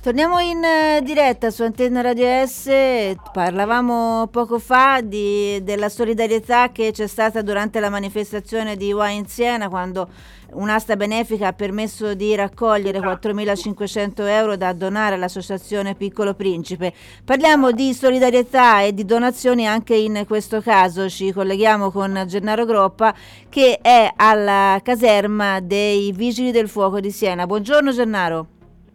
Torniamo in diretta su Antenna Radio S. Parlavamo poco fa della solidarietà che c'è stata durante la manifestazione di Wine Siena, quando un'asta benefica ha permesso di raccogliere 4.500 euro da donare all'associazione Piccolo Principe. Parliamo di solidarietà e di donazioni anche in questo caso. Ci colleghiamo con Gennaro Groppa, che è alla caserma dei Vigili del Fuoco di Siena. Buongiorno Gennaro.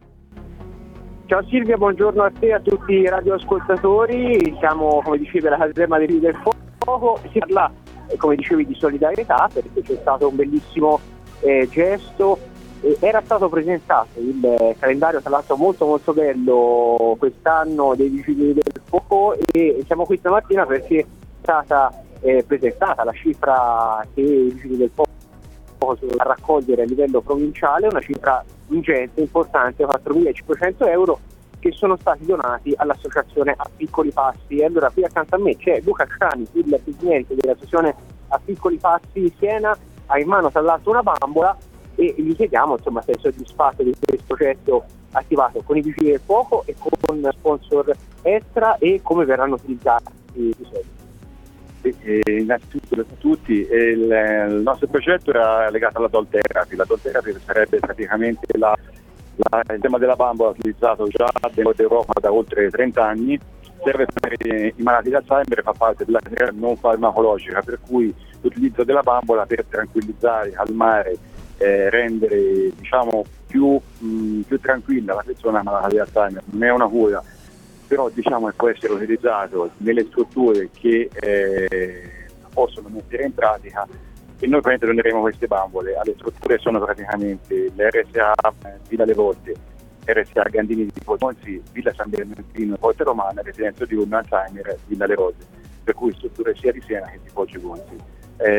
Ciao Silvia, buongiorno a te e a tutti i radioascoltatori. Siamo, come dicevi, alla caserma dei Vigili del Fuoco. Si parla, come dicevi, di solidarietà, perché c'è stato un bellissimo gesto. Era stato presentato il calendario, tra l'altro molto molto bello quest'anno, dei Vigili del Fuoco, e siamo qui stamattina perché è stata presentata la cifra che i Vigili del Fuoco sono a raccogliere a livello provinciale, una cifra ingente, importante, 4.500 euro, che sono stati donati all'associazione A Piccoli Passi. E allora qui accanto a me c'è Luca Crani, il presidente dell'associazione A Piccoli Passi di Siena, ha in mano tra l'altro una bambola, e gli chiediamo insomma se è soddisfatto di questo progetto attivato con i Vigili del Fuoco e con sponsor extra, e come verranno utilizzati i soldi. Innanzitutto a tutti, il nostro progetto era legato alla doll therapy. La doll therapy sarebbe praticamente il tema della bambola utilizzato già nell'Europa da oltre 30 anni, serve per i malati di Alzheimer, fa parte della terapia non farmacologica, per cui l'utilizzo della bambola per tranquillizzare, calmare, rendere diciamo più tranquilla la persona malata di Alzheimer. Non è una cura, però diciamo che può essere utilizzato nelle strutture che possono mettere in pratica, e noi praticamente doneremo queste bambole alle strutture. Sono praticamente l'RSA Villa Le Volte, RSA Gandini di Ponzi, Villa San Bernardino, Porta Romana, Residenza diurna Alzheimer, Villa Le Rose, per cui strutture sia di Siena che di Poggio Ponzi.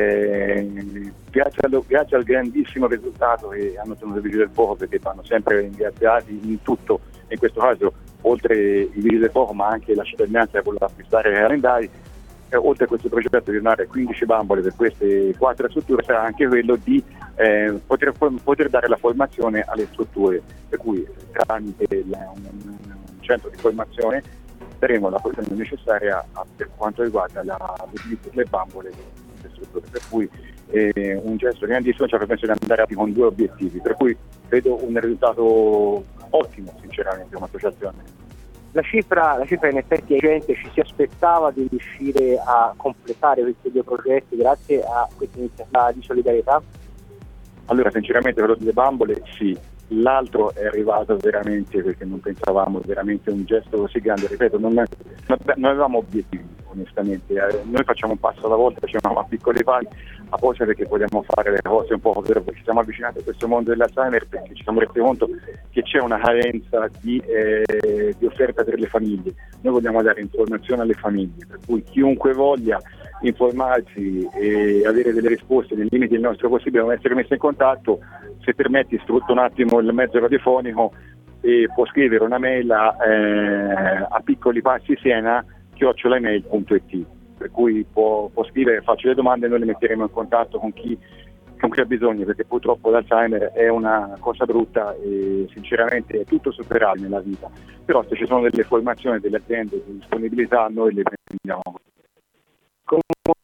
Grazie al grandissimo risultato che hanno ottenuto i Vigili del Fuoco, perché vanno sempre ringraziati in tutto, in questo caso oltre i Vigili del Fuoco ma anche la cittadinanza che vuole acquistare i calendari. Oltre a questo progetto di donare 15 bambole per queste 4 strutture, sarà anche quello di poter dare la formazione alle strutture, per cui tramite un centro di formazione daremo la formazione necessaria per quanto riguarda l'utilizzo delle bambole delle strutture, per cui un gesto grandissimo ci ha permesso di andare avanti con 2 obiettivi, per cui vedo un risultato ottimo sinceramente come associazione. La cifra in effetti gente ci si aspettava di riuscire a completare questi 2 progetti grazie a questa iniziativa di solidarietà? Allora sinceramente quello delle bambole sì, l'altro è arrivato veramente perché non pensavamo veramente un gesto così grande, ripeto, non avevamo obiettivi onestamente, noi facciamo un passo alla volta, facciamo a piccoli passi apposta perché vogliamo fare le cose un po' veloci. Ci siamo avvicinati a questo mondo dell'Alzheimer perché ci siamo resi conto che c'è una carenza di offerta per le famiglie. Noi vogliamo dare informazione alle famiglie, per cui chiunque voglia informarsi e avere delle risposte nei limiti del nostro possibile può essere messo in contatto. Se permetti sfrutto un attimo il mezzo radiofonico e può scrivere una mail a piccolipassisiena@email.it, per cui può scrivere, faccio le domande e noi le metteremo in contatto con chi ha bisogno, perché purtroppo l'Alzheimer è una cosa brutta e sinceramente è tutto superabile nella vita, però se ci sono delle formazioni delle aziende di disponibilità noi le prendiamo. Come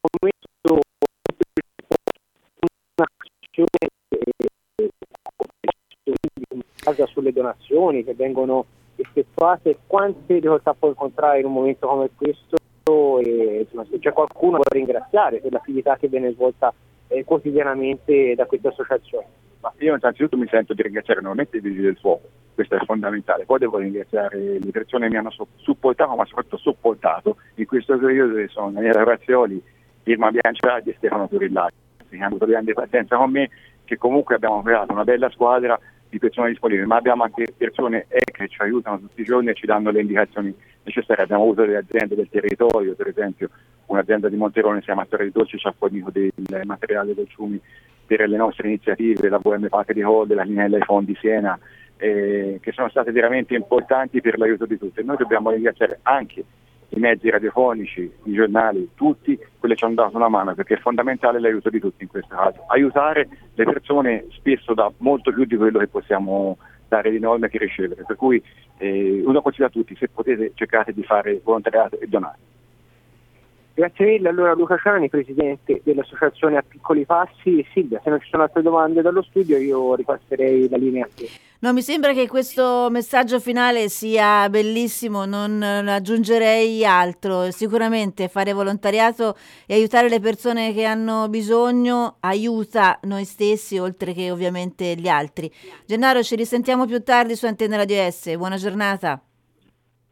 un'azione sulle donazioni che vengono effettuate, quante difficoltà può incontrare in un momento come questo, e insomma, se c'è qualcuno da ringraziare per l'attività che viene svolta quotidianamente da questa associazione? Ma io innanzitutto mi sento di ringraziare nuovamente i Vigili del Fuoco, questo è fondamentale, poi devo ringraziare le persone che mi hanno supportato, ma soprattutto sopportato in questo periodo, che sono Daniela Razzioli, Irma Bianciardi e Stefano Turillari, che hanno avuto grande pazienza con me, che comunque abbiamo creato una bella squadra di persone disponibili, ma abbiamo anche persone che ci aiutano tutti i giorni e ci danno le indicazioni necessarie. Abbiamo avuto delle aziende del territorio, per esempio un'azienda di Monterone, si chiama Storia di Dolci, ci ha fornito del materiale dolciumi per le nostre iniziative, la VM Pack di Hall, la Linella iPhone di Siena, che sono state veramente importanti per l'aiuto di tutti. E noi dobbiamo ringraziare anche i mezzi radiofonici, i giornali, tutti quelli ci hanno dato una mano, perché è fondamentale l'aiuto di tutti in questo caso. Aiutare le persone spesso dà molto più di quello che possiamo dare enorme che ricevere, per cui uno consiglia a tutti, se potete cercate di fare volontariato e donare. Grazie mille, allora Luca Ciani, presidente dell'associazione A Piccoli Passi. E Silvia, se non ci sono altre domande dallo studio io ripasserei la linea a te. No, mi sembra che questo messaggio finale sia bellissimo, non aggiungerei altro. Sicuramente fare volontariato e aiutare le persone che hanno bisogno aiuta noi stessi, oltre che ovviamente gli altri. Gennaro, ci risentiamo più tardi su Antenna Radio S. Buona giornata.